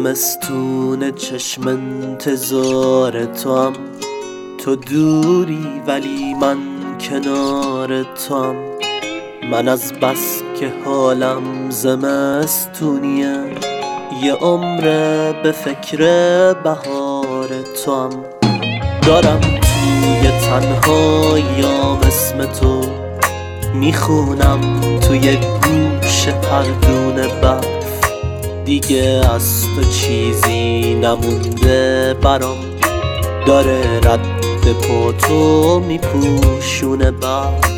زمستون چشم انتظار توام، تو دوری ولی من کنار توام. من از بس که حالم زمستونیه، یه عمره به فکر بهار توام. دارم توی تنهاییام اسم تو، میخونم توی گوش پردون برف. دیگه از تو چیزی نمونده برام، داره رد پاتو میپوشونه برف.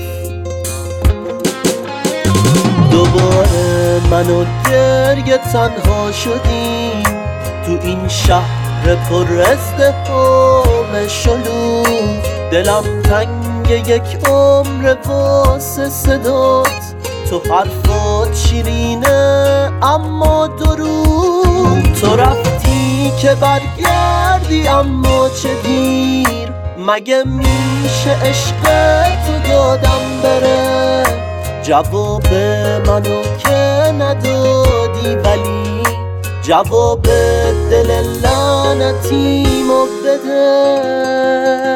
دوباره من و گریه تنها شدیم تو این شهر پر ازدحام شلوغ. دلم تنگ یک عمر واسه صدات، تو حرفات شیرینه اما دروغ. تو رفتی که برگردی اما چه دیر، مگه میشه عشق تو دادم بره؟ جواب منو که ندادی، ولی جواب دل لعنتیمو بده.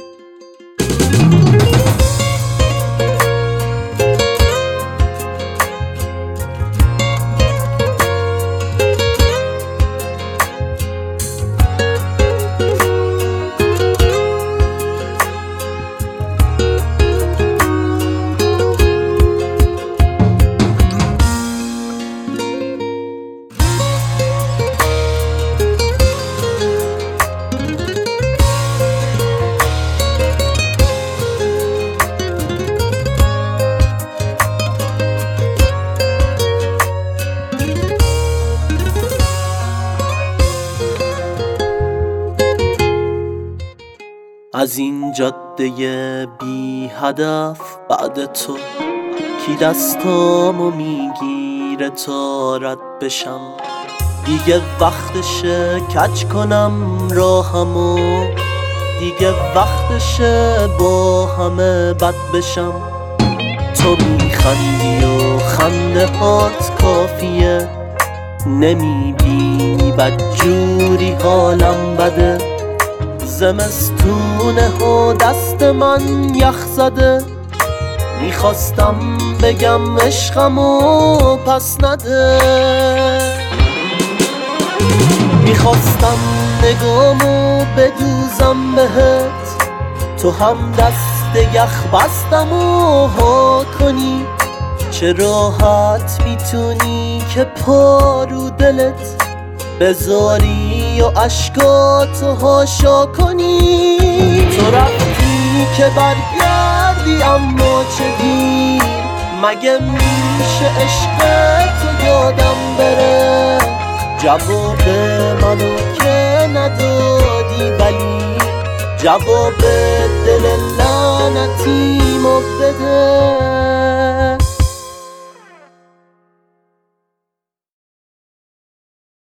از این جاده بی هدف بعد تو، کی دستامو میگیره تا رد بشم؟ دیگه وقتشه کج کنم راهمو، دیگه وقتشه با همه بد بشم. تو میخندی و خنده هات کافیه، نمیبینی بدجوری حالم بده. زمستونه و دست من یخ زده، میخواستم بگم عشقمو پس نده. میخواستم نگامو بدوزم بهت، تو هم دست یخ بستمو ها کنی. چه راحت میتونی که پا رو دلت بذاری و عشقاتو هاشا کنی. تو رفتی که برگردی اما چه دیر، مگه میشه عشق تو یادم بره؟ جواب منو که ندادی، ولی جواب دل لعنتیمو بده.